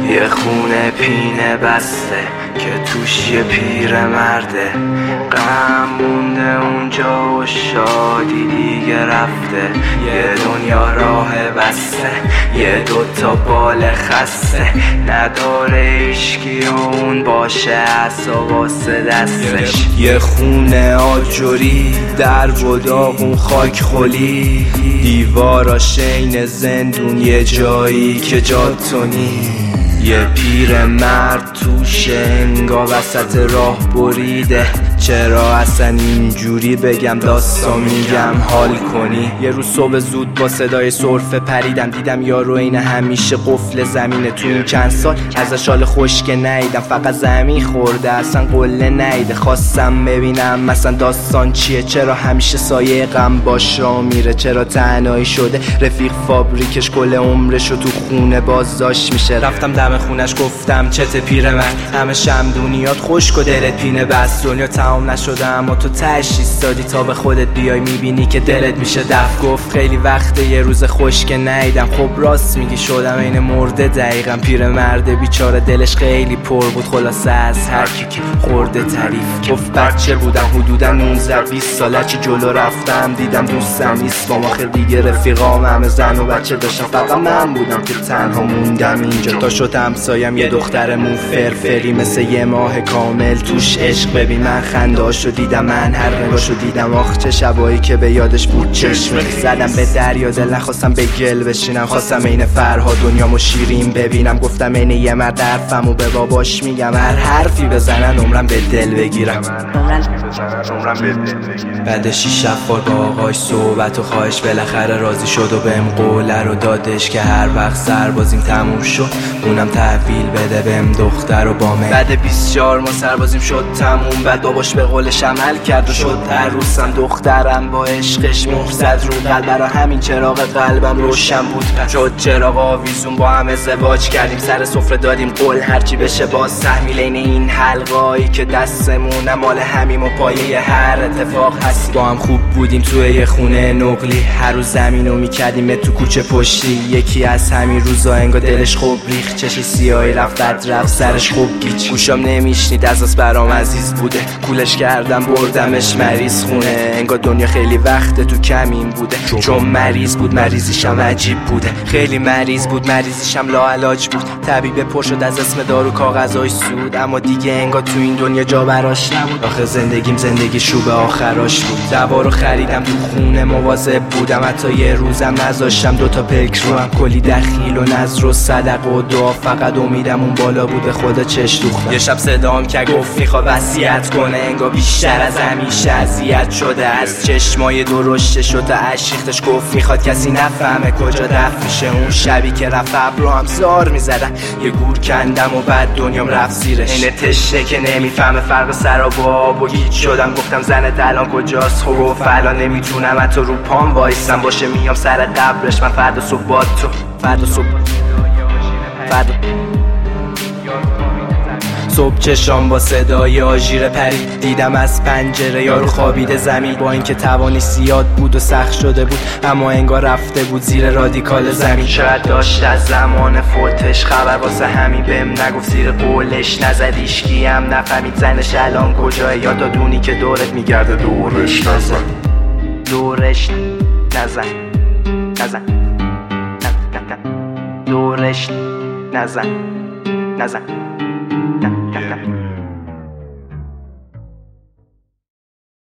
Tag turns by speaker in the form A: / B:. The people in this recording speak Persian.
A: یه خونه پینه بسته که توش یه پیر مرده، غم مونده اونجا و شادی دیگه رفته. یه دنیا راه بسته، یه دوتا بال خسته، نداره ایشکی اون باشه عصا واسه دستش. یه خونه آجوری، در و داغون خاک خلی، دیوارا شین زندون، یه جایی که جاتونی. یه پیر مرد توشه انگا وسط راه بریده، چرا اصلا اینجوری بگم داستان میگم حال کنی. یه روز صبح زود با صدای سرفه پریدم، دیدم یارو این همیشه قفل زمینه. تو این چند سال ازش حال خشک نیدم، فقط زمین خورده اصلا قله نیده. خواستم ببینم مثلا داستان چیه، چرا همیشه سایه غم باش را میره، چرا تنهایی شده رفیق فابریکش کل عمرشو تو خونه بازداشت میشه. رفتم دم خونش گفتم چت پیرمرد، همه شمدونیات خشک و دلت پینه بس، دنیا تمام نشده اما تو تهش ایستادی تا به خودت بیای میبینی که دلت میشه دفع. گفت خیلی وقته یه روز خشک نیدم، خب راست میگی شدم این مرده دقیقا. پیرمرد بیچاره دلش خیلی پر بود، خلاصه از هر کی که خورده تعریف. گفت بچه بودم حدودا 19-20 ساله، چی جلو رفتم دیدم دوستم نیست با ما، خیلی دیگه رفیقام همه زن و بچه داشتم، فقط من بودم که تنها موندم اینجا. تا شد همسایم یه دختر مو فرفری مثل یه ماه کامل توش عشق. ببین من خندهاشو دیدم، من هر نگاهشو دیدم، آخ چه شبایی که به یادش بود چشم زدم به دریا. دل نخواستم به گل بشینم، خواستم این فرها دنیامو شیرین ببینم. گفتم این یه مرد حرفمو به باباش میگم، هر حرفی بزنن عمرم به دل بگیرم. بعد 6 بار با آقاش صحبت و خواهش بالاخره راضی شد و بهم قوله رو دادش که هر وقت سربازیم تموم شد اونم تحویل بده بهم دختر و بامه. بعد 24 ما سربازیم شد تموم، بعد باباش به قولش عمل کرد و شد عروسم. دخترم با عشقش مهر زد رو قلب، برا همین چراغ قلبم روشن بود. شد چراغ آویزون با هم ازدواج کردیم، سر سفره دادیم قول هرچی بشه باز تحمیل. این حلقایی که دستمونه مال همیم و پایه هر اتفاق هست. با هم خوب بودیم توی یه خونه نقلی، هر روز زمینو میکردیم تو کوچه پشتی. یکی از همین روزا انگار دلش خوب ریخت، چشی سیاهی رفت بد رفت سرش خوب گیج. گوشام نمیشنید از برام عزیز بوده، کولش کردم بردمش مریض خونه. انگار دنیا خیلی وقت تو کمین بوده، چون مریض بود مریضیشم عجیب بوده. خیلی مریض بود مریضیشم لاعلاج بود، طبیب پر شد از اسم دارو کاغذای سود. اما دیگه انگار تو این دنیا جا براش نبود، آخه زندگی شو به آخراش بود. دوا رو خریدم تو خونه مواظب بودم، حتی یه روزم نذاشتم دوتا پلک رو هم، کلی دخیل و نذر و صدق و دعا، فقط امیدم اون بالا بود به خدا چش دوختم. یه شب صدام که گفت میخوا وصیت کنه، انگار بیشتر از همیشه اذیت شده از چشمای درشته شد تا اشیختش. گفت میخواد کسی نفهمه کجا دفن میشه. اون شبی که رفت ابرو هم زار میزدن، یه گور کندم و بعد دنیام رفت زیرش. اینه تشنه که نمیفهمه فرق سراب و آب و گیج شدم. گفتم زنت الان کجاست؟ خب گفت الان نمیتونم حتی رو پام وایسم، باشه میام سر قبرش من فردا صبح با تو. فردا صبح چشام با صدای آژیر پرید، دیدم از پنجره یارو خوابیده زمین. با اینکه توانی زیاد بود و سخت شده بود، اما انگار رفته بود زیر رادیکال زمین. شاید داشت از زمان فوتش خبر، واسه همین بهم نگفت زیر قولش نزد. ایشکی هم نفهمید زنش الان کجاه، یا دادونی که دورت میگرده دورش نزن. دورش نزن دورش نزن